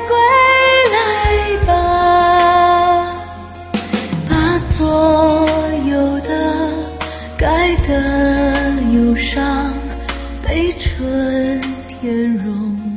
归来吧，把所有的该的忧伤被春天融